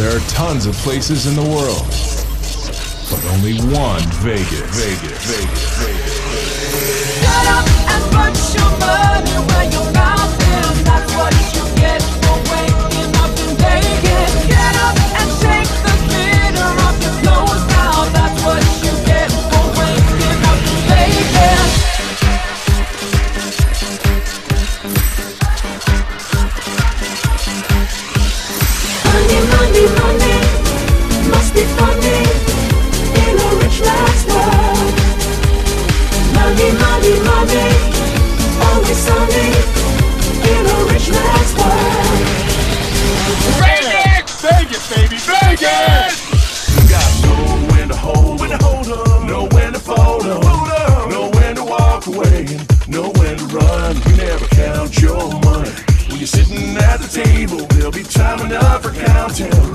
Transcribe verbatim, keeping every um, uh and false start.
There are tons of places in the world, but only one Vegas. Vegas, Vegas, Vegas, Vegas. Shut up and put your money where your mouth is. That's what you get for waking up in Vegas. Get up and shake the glitter off your clothes now. That's what you get for waking up in Vegas. Money, money, money, must be funny in a rich man's world. Money, money, money, always sunny in a rich man's world. Vegas! Vegas, baby, Vegas! You gotta know when to hold, when to hold up, know when to fold up, fold up, know when to walk away, and know when to run. You never count your money when you're sitting at the table. There'll be time enough for counting.